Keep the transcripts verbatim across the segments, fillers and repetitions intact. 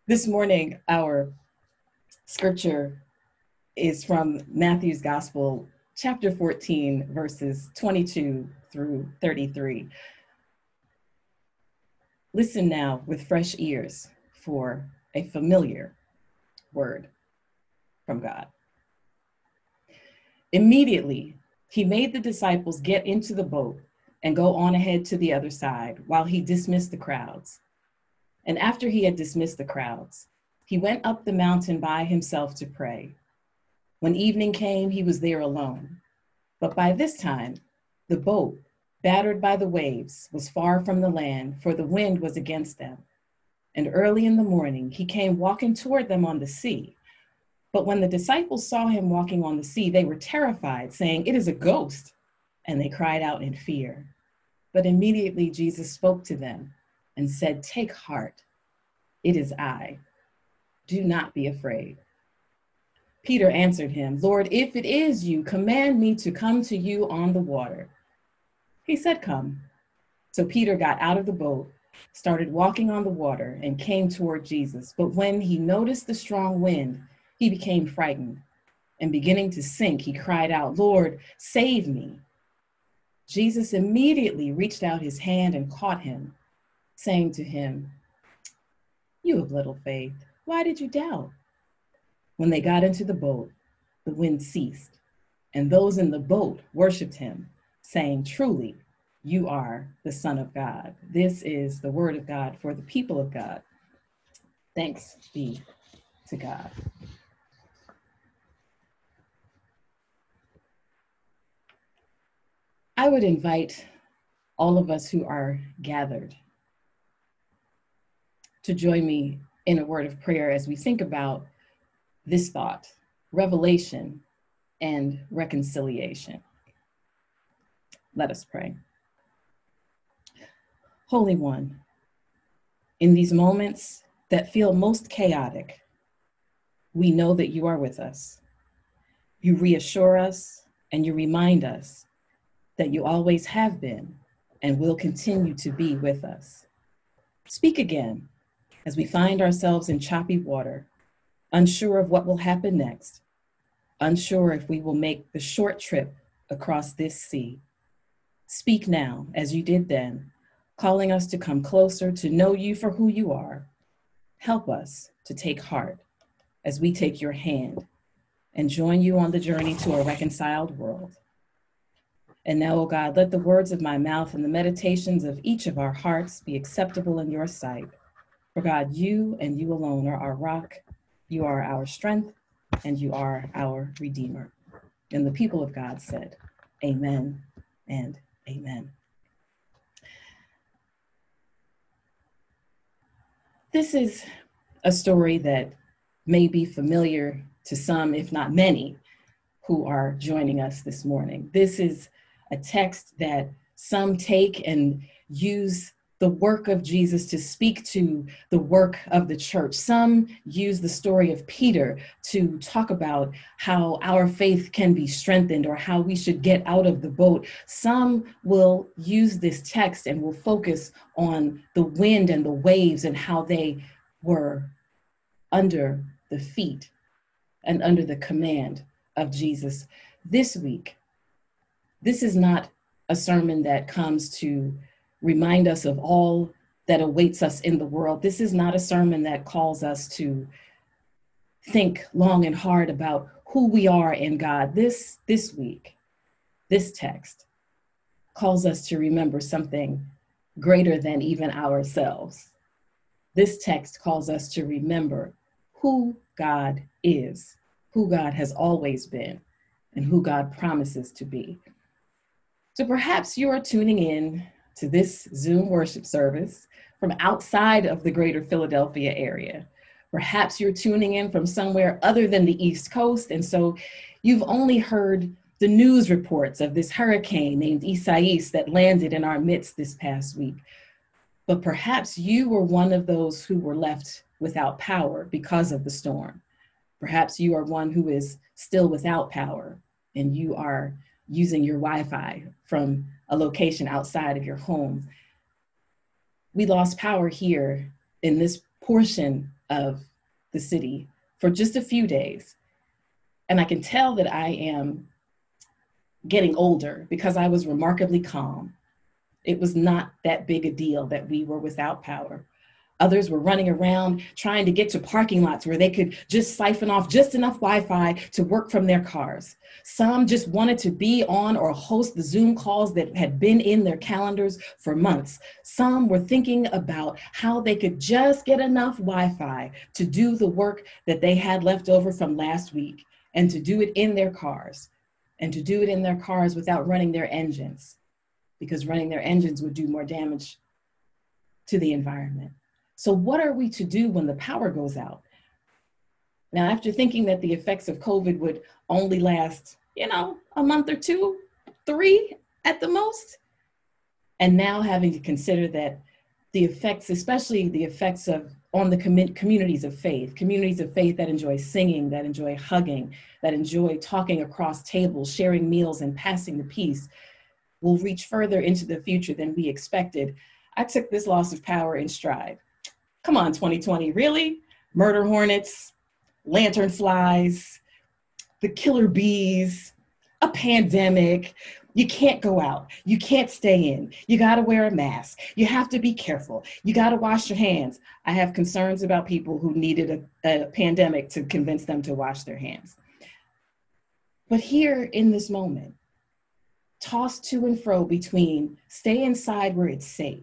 This morning, our scripture is from Matthew's Gospel, chapter fourteen, verses twenty-two through thirty-three. Listen now with fresh ears for a familiar word from God. Immediately, he made the disciples get into the boat and go on ahead to the other side while he dismissed the crowds. And after he had dismissed the crowds, he went up the mountain by himself to pray. When evening came, he was there alone. But by this time, the boat, battered by the waves, was far from the land, for the wind was against them. And early in the morning, he came walking toward them on the sea. But when the disciples saw him walking on the sea, they were terrified, saying, "It is a ghost." And they cried out in fear. But immediately Jesus spoke to them and said, "Take heart, it is I. Do not be afraid." Peter answered him, "Lord, if it is you, command me to come to you on the water." He said, "Come." So Peter got out of the boat, started walking on the water, and came toward Jesus. But when he noticed the strong wind, he became frightened, and beginning to sink, he cried out, "Lord, save me." Jesus immediately reached out his hand and caught him, saying to him, "You of little faith, why did you doubt?" When they got into the boat, the wind ceased, and those in the boat worshiped him, saying, "Truly, you are the Son of God." This is the word of God for the people of God. Thanks be to God. I would invite all of us who are gathered to join me in a word of prayer as we think about this thought, revelation and reconciliation. Let us pray. Holy One, in these moments that feel most chaotic, we know that you are with us. You reassure us and you remind us that you always have been and will continue to be with us. Speak again as we find ourselves in choppy water, unsure of what will happen next, unsure if we will make the short trip across this sea. Speak now as you did then, calling us to come closer to know you for who you are. Help us to take heart as we take your hand and join you on the journey to a reconciled world. And now, O God, let the words of my mouth and the meditations of each of our hearts be acceptable in your sight. For God, you and you alone are our rock, you are our strength, and you are our Redeemer. And the people of God said, amen and amen. This is a story that may be familiar to some, if not many, who are joining us this morning. This is a text that some take and use the work of Jesus to speak to the work of the church. Some use the story of Peter to talk about how our faith can be strengthened or how we should get out of the boat. Some will use this text and will focus on the wind and the waves and how they were under the feet and under the command of Jesus. This week, this is not a sermon that comes to remind us of all that awaits us in the world. This is not a sermon that calls us to think long and hard about who we are in God. This, this week, this text calls us to remember something greater than even ourselves. This text calls us to remember who God is, who God has always been, and who God promises to be. So perhaps you are tuning in to this Zoom worship service from outside of the greater Philadelphia area. Perhaps you're tuning in from somewhere other than the East Coast, and so you've only heard the news reports of this hurricane named Isaias that landed in our midst this past week. But perhaps you were one of those who were left without power because of the storm. Perhaps you are one who is still without power and you are using your Wi-Fi from a location outside of your home. We lost power here in this portion of the city for just a few days. And I can tell that I am getting older because I was remarkably calm. It was not that big a deal that we were without power. Others were running around trying to get to parking lots where they could just siphon off just enough Wi-Fi to work from their cars. Some just wanted to be on or host the Zoom calls that had been in their calendars for months. Some were thinking about how they could just get enough Wi-Fi to do the work that they had left over from last week and to do it in their cars and to do it in their cars without running their engines, because running their engines would do more damage to the environment. So what are we to do when the power goes out? Now, after thinking that the effects of COVID would only last, you know, a month or two, three at the most, and now having to consider that the effects, especially the effects of on the com- communities of faith, communities of faith that enjoy singing, that enjoy hugging, that enjoy talking across tables, sharing meals and passing the peace, will reach further into the future than we expected. I took this loss of power in stride. Come on, twenty twenty, really? Murder hornets, lantern flies, the killer bees, a pandemic. You can't go out. You can't stay in. You got to wear a mask. You have to be careful. You got to wash your hands. I have concerns about people who needed a, a pandemic to convince them to wash their hands. But here in this moment, tossed to and fro between stay inside where it's safe,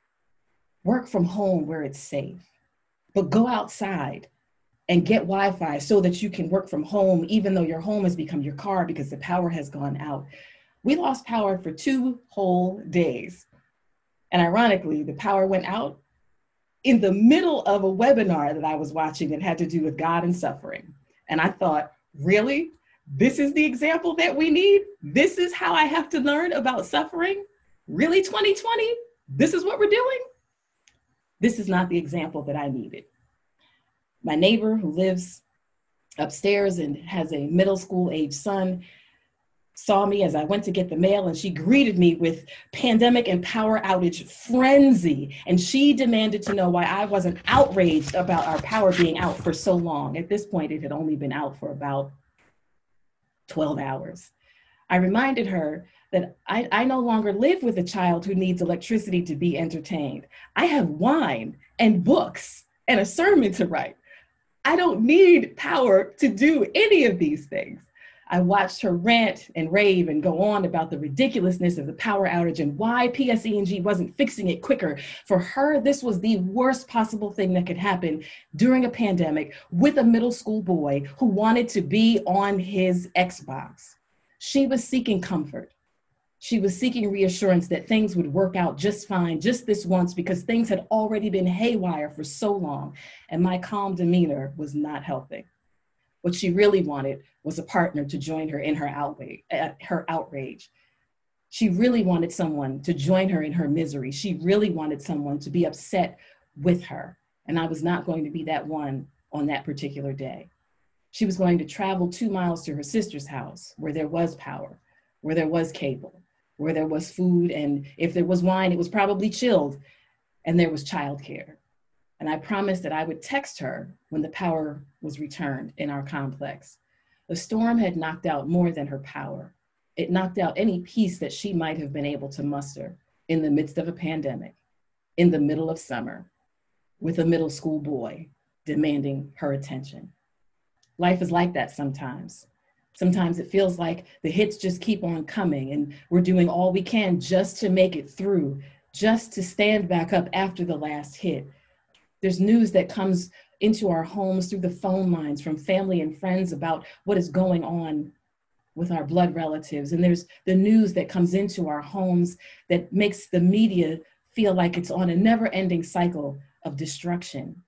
work from home where it's safe, but go outside and get Wi-Fi so that you can work from home, even though your home has become your car because the power has gone out. We lost power for two whole days. And ironically, the power went out in the middle of a webinar that I was watching that had to do with God and suffering. And I thought, really? This is the example that we need? This is how I have to learn about suffering? Really, twenty twenty? This is what we're doing? This is not the example that I needed. My neighbor who lives upstairs and has a middle school age son saw me as I went to get the mail, and she greeted me with pandemic and power outage frenzy. And she demanded to know why I wasn't outraged about our power being out for so long. At this point, it had only been out for about twelve hours. I reminded her that I, I no longer live with a child who needs electricity to be entertained. I have wine and books and a sermon to write. I don't need power to do any of these things. I watched her rant and rave and go on about the ridiculousness of the power outage and why P S E and G wasn't fixing it quicker. For her, this was the worst possible thing that could happen during a pandemic with a middle school boy who wanted to be on his Xbox. She was seeking comfort. She was seeking reassurance that things would work out just fine, just this once, because things had already been haywire for so long, and my calm demeanor was not helping. What she really wanted was a partner to join her in her outrage. Uh, her outrage. She really wanted someone to join her in her misery. She really wanted someone to be upset with her, and I was not going to be that one on that particular day. She was going to travel two miles to her sister's house where there was power, where there was cable, where there was food, and if there was wine, it was probably chilled, and there was childcare. And I promised that I would text her when the power was returned in our complex. The storm had knocked out more than her power. It knocked out any peace that she might have been able to muster in the midst of a pandemic, in the middle of summer, with a middle school boy demanding her attention. Life is like that sometimes. Sometimes it feels like the hits just keep on coming and we're doing all we can just to make it through, just to stand back up after the last hit. There's news that comes into our homes through the phone lines from family and friends about what is going on with our blood relatives. And there's the news that comes into our homes that makes the media feel like it's on a never-ending cycle of destruction.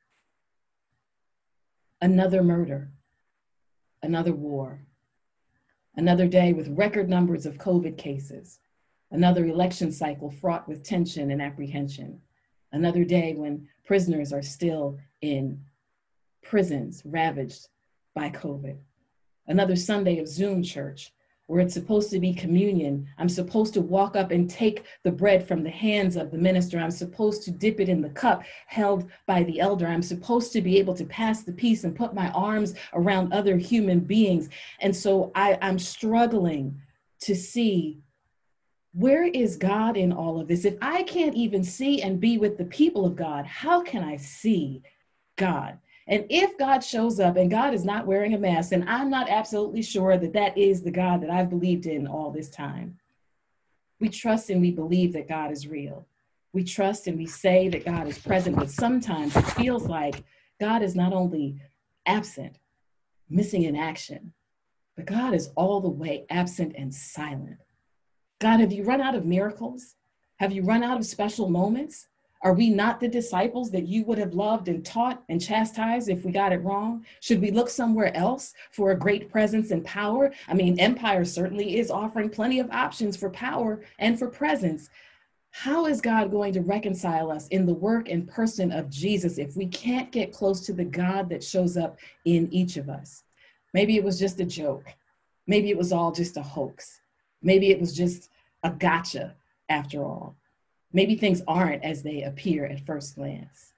Another murder, another war, another day with record numbers of COVID cases, another election cycle fraught with tension and apprehension, another day when prisoners are still in prisons ravaged by COVID, another Sunday of Zoom church where it's supposed to be communion. I'm supposed to walk up and take the bread from the hands of the minister. I'm supposed to dip it in the cup held by the elder. I'm supposed to be able to pass the peace and put my arms around other human beings. And so I, I'm struggling to see, where is God in all of this? If I can't even see and be with the people of God, how can I see God? And if God shows up and God is not wearing a mask, then I'm not absolutely sure that that is the God that I've believed in all this time. We trust and we believe that God is real. We trust and we say that God is present, but sometimes it feels like God is not only absent, missing in action, but God is all the way absent and silent. God, have you run out of miracles? Have you run out of special moments? Are we not the disciples that you would have loved and taught and chastised if we got it wrong? Should we look somewhere else for a great presence and power? I mean, Empire certainly is offering plenty of options for power and for presence. How is God going to reconcile us in the work and person of Jesus if we can't get close to the God that shows up in each of us? Maybe it was just a joke. Maybe it was all just a hoax. Maybe it was just a gotcha after all. Maybe things aren't as they appear at first glance.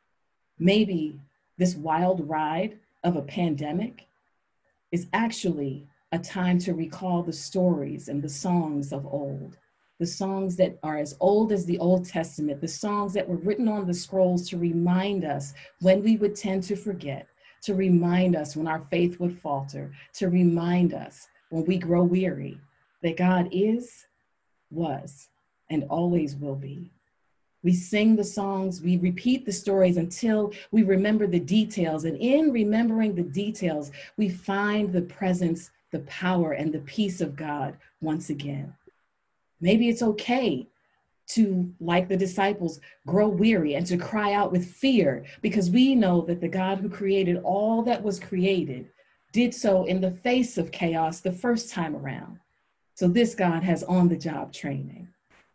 Maybe this wild ride of a pandemic is actually a time to recall the stories and the songs of old, the songs that are as old as the Old Testament, the songs that were written on the scrolls to remind us when we would tend to forget, to remind us when our faith would falter, to remind us when we grow weary that God is, was, and always will be. We sing the songs, we repeat the stories until we remember the details. And in remembering the details, we find the presence, the power, and the peace of God once again. Maybe it's okay to, like the disciples, grow weary and to cry out with fear, because we know that the God who created all that was created did so in the face of chaos the first time around. So this God has on-the-job training.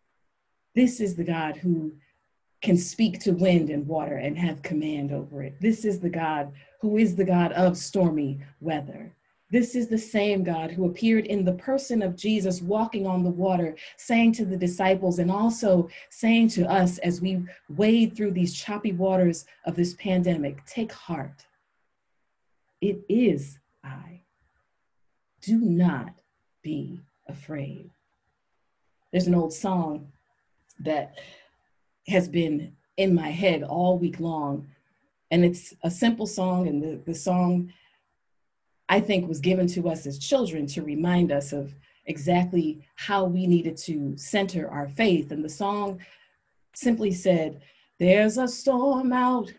This is the God who can speak to wind and water and have command over it. This is the God who is the God of stormy weather. This is the same God who appeared in the person of Jesus walking on the water, saying to the disciples and also saying to us as we wade through these choppy waters of this pandemic, take heart. It is I. Do not be afraid. There's an old song that has been in my head all week long. And it's a simple song, and the, the song I think was given to us as children to remind us of exactly how we needed to center our faith. And the song simply said, there's a storm out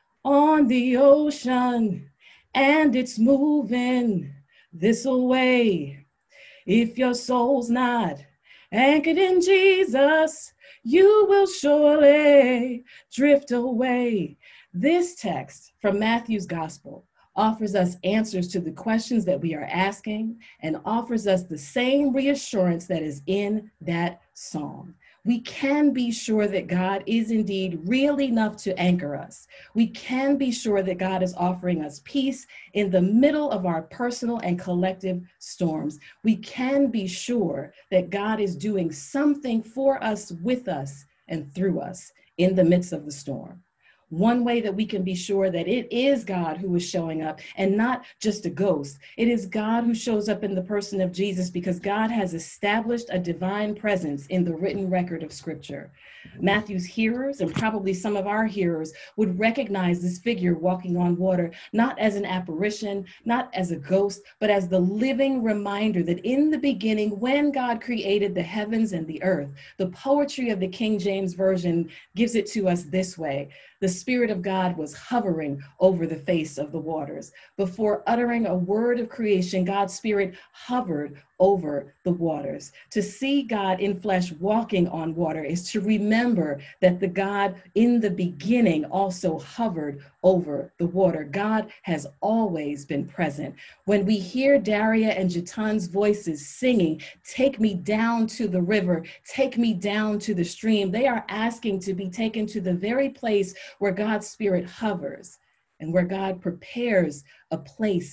on the ocean, and it's moving this way. If your soul's not anchored in Jesus, you will surely drift away. This text from Matthew's gospel offers us answers to the questions that we are asking and offers us the same reassurance that is in that song. We can be sure that God is indeed real enough to anchor us. We can be sure that God is offering us peace in the middle of our personal and collective storms. We can be sure that God is doing something for us, with us, and through us in the midst of the storm. One way that we can be sure that it is God who is showing up and not just a ghost. It is God who shows up in the person of Jesus, because God has established a divine presence in the written record of Scripture. Matthew's hearers, and probably some of our hearers, would recognize this figure walking on water, not as an apparition, not as a ghost, but as the living reminder that in the beginning, when God created the heavens and the earth, the poetry of the King James Version gives it to us this way. The Spirit of God was hovering over the face of the waters. Before uttering a word of creation, God's Spirit hovered over the waters. To see God in flesh walking on water is to remember that the God in the beginning also hovered over the water. God has always been present. When we hear Daria and Jatan's voices singing, "Take me down to the river, take me down to the stream," they are asking to be taken to the very place where God's Spirit hovers and where God prepares a place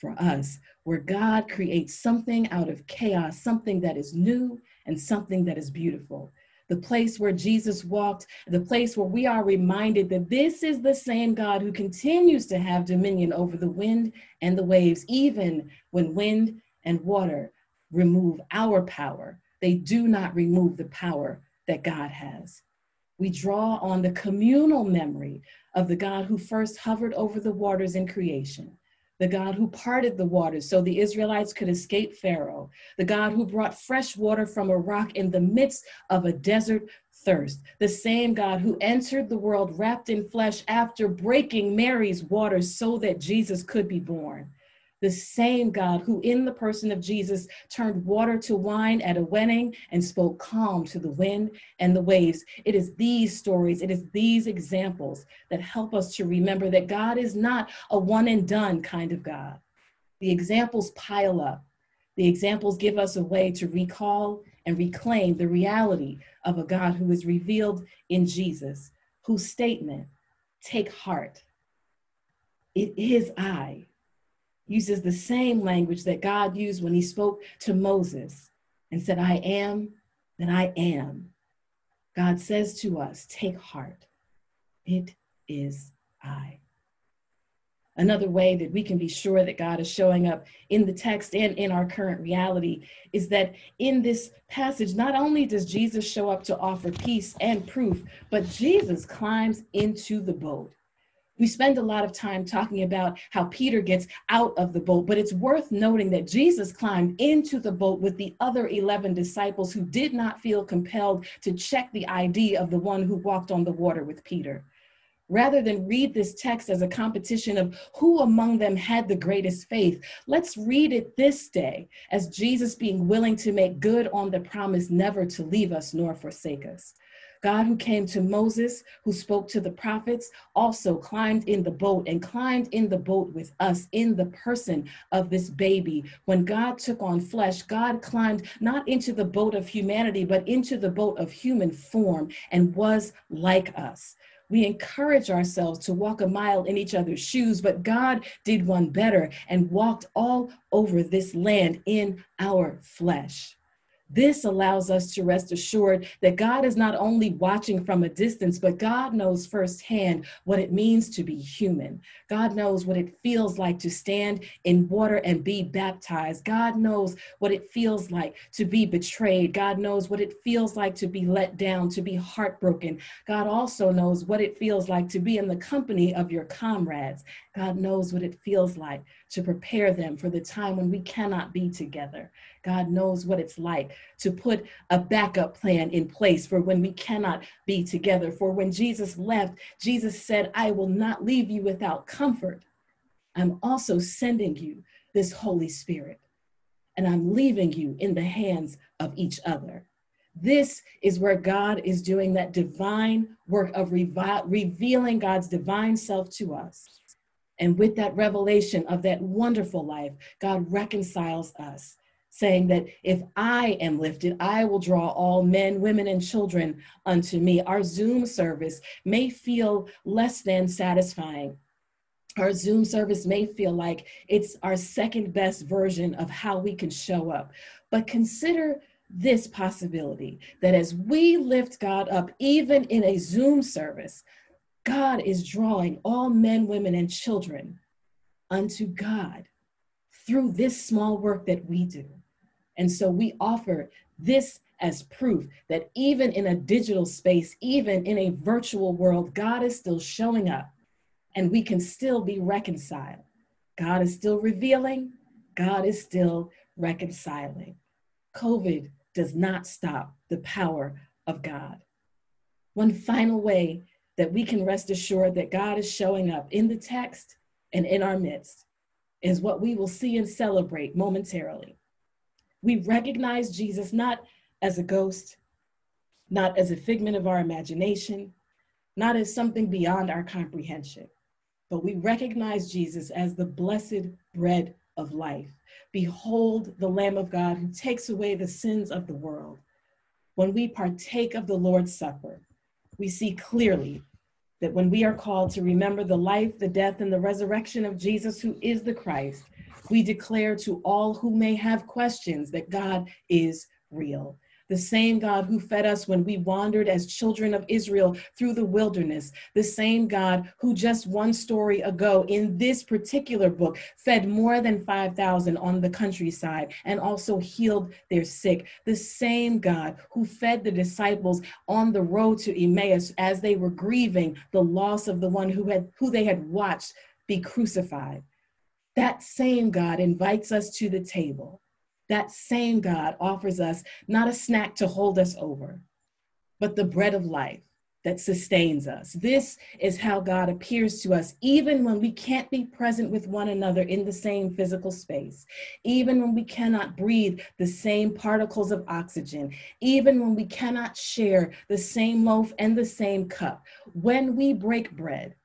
for us, where God creates something out of chaos, something that is new and something that is beautiful. The place where Jesus walked, the place where we are reminded that this is the same God who continues to have dominion over the wind and the waves, even when wind and water remove our power. They do not remove the power that God has. We draw on the communal memory of the God who first hovered over the waters in creation, the God who parted the waters so the Israelites could escape Pharaoh, the God who brought fresh water from a rock in the midst of a desert thirst, the same God who entered the world wrapped in flesh after breaking Mary's waters so that Jesus could be born. The same God who in the person of Jesus turned water to wine at a wedding and spoke calm to the wind and the waves. It is these stories, it is these examples that help us to remember that God is not a one and done kind of God. The examples pile up. The examples give us a way to recall and reclaim the reality of a God who is revealed in Jesus, whose statement, "Take heart, it is I," uses the same language that God used when he spoke to Moses and said, "I am that I am." God says to us, "Take heart, it is I." Another way that we can be sure that God is showing up in the text and in our current reality is that in this passage, not only does Jesus show up to offer peace and proof, but Jesus climbs into the boat. We spend a lot of time talking about how Peter gets out of the boat, but it's worth noting that Jesus climbed into the boat with the other eleven disciples who did not feel compelled to check the I D of the one who walked on the water with Peter. Rather than read this text as a competition of who among them had the greatest faith, let's read it this day as Jesus being willing to make good on the promise never to leave us nor forsake us. God who came to Moses, who spoke to the prophets, also climbed in the boat and climbed in the boat with us in the person of this baby. When God took on flesh, God climbed not into the boat of humanity, but into the boat of human form and was like us. We encourage ourselves to walk a mile in each other's shoes, but God did one better and walked all over this land in our flesh. This allows us to rest assured that God is not only watching from a distance, but God knows firsthand what it means to be human. God knows what it feels like to stand in water and be baptized. God knows what it feels like to be betrayed. God knows what it feels like to be let down, to be heartbroken. God also knows what it feels like to be in the company of your comrades. God knows what it feels like to prepare them for the time when we cannot be together. God knows what it's like to put a backup plan in place for when we cannot be together. For when Jesus left, Jesus said, "I will not leave you without comfort. I'm also sending you this Holy Spirit, and I'm leaving you in the hands of each other." This is where God is doing that divine work of revi- revealing God's divine self to us. And with that revelation of that wonderful life, God reconciles us, saying that if I am lifted, I will draw all men, women, and children unto me. Our Zoom service may feel less than satisfying. Our Zoom service may feel like it's our second best version of how we can show up. But consider this possibility, that as we lift God up, even in a Zoom service, God is drawing all men, women, and children unto God through this small work that we do. And so we offer this as proof that even in a digital space, even in a virtual world, God is still showing up and we can still be reconciled. God is still revealing. God is still reconciling. COVID does not stop the power of God. One final way that we can rest assured that God is showing up in the text and in our midst is what we will see and celebrate momentarily. We recognize Jesus not as a ghost, not as a figment of our imagination, not as something beyond our comprehension, but we recognize Jesus as the blessed bread of life. Behold the Lamb of God who takes away the sins of the world. When we partake of the Lord's Supper, we see clearly that when we are called to remember the life, the death, and the resurrection of Jesus, who is the Christ, we declare to all who may have questions that God is real. The same God who fed us when we wandered as children of Israel through the wilderness, the same God who just one story ago in this particular book fed more than five thousand on the countryside and also healed their sick, the same God who fed the disciples on the road to Emmaus as they were grieving the loss of the one who had who they had watched be crucified. That same God invites us to the table. That same God offers us not a snack to hold us over, but the bread of life that sustains us. This is how God appears to us, even when we can't be present with one another in the same physical space, even when we cannot breathe the same particles of oxygen, even when we cannot share the same loaf and the same cup. When we break bread,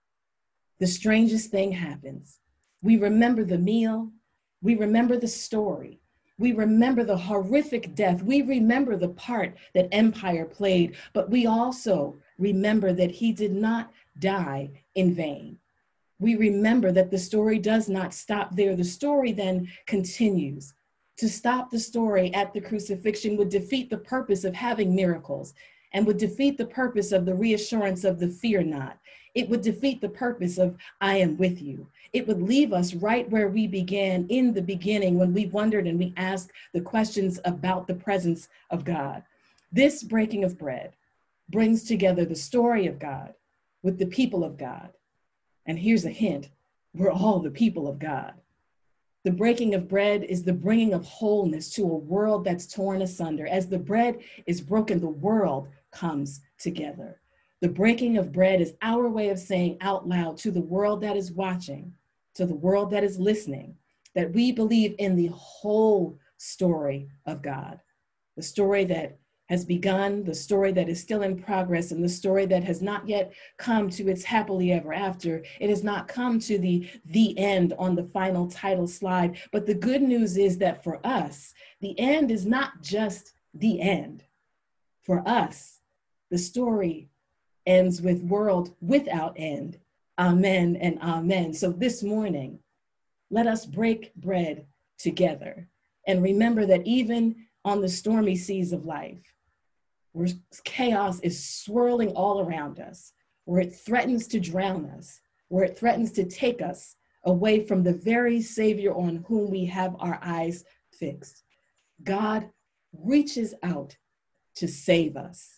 the strangest thing happens. We remember the meal. We remember the story. We remember the horrific death. We remember the part that empire played, but we also remember that he did not die in vain. We remember that the story does not stop there. The story then continues. To stop the story at the crucifixion would defeat the purpose of having miracles and would defeat the purpose of the reassurance of the fear not. It would defeat the purpose of I am with you. It would leave us right where we began in the beginning when we wondered and we asked the questions about the presence of God. This breaking of bread brings together the story of God with the people of God. And here's a hint, we're all the people of God. The breaking of bread is the bringing of wholeness to a world that's torn asunder. As the bread is broken, the world comes together. The breaking of bread is our way of saying out loud to the world that is watching, to the world that is listening, that we believe in the whole story of God, the story that has begun, the story that is still in progress, and the story that has not yet come to its happily ever after. It has not come to the, the end on the final title slide. But the good news is that for us, the end is not just the end. For us, the story ends with world without end. Amen and amen. So this morning, let us break bread together and remember that even on the stormy seas of life, where chaos is swirling all around us, where it threatens to drown us, where it threatens to take us away from the very Savior on whom we have our eyes fixed, God reaches out to save us.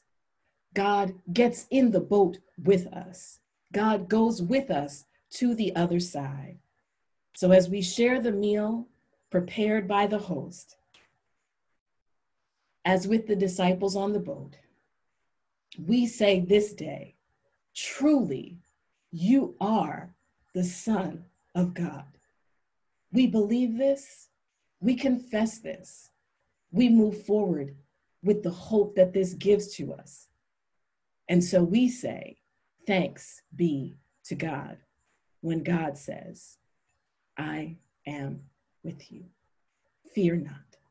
God gets in the boat with us. God goes with us to the other side. So as we share the meal prepared by the host, as with the disciples on the boat, we say this day, truly, you are the Son of God. We believe this, we confess this, we move forward with the hope that this gives to us. And so we say, thanks be to God when God says, I am with you. Fear not.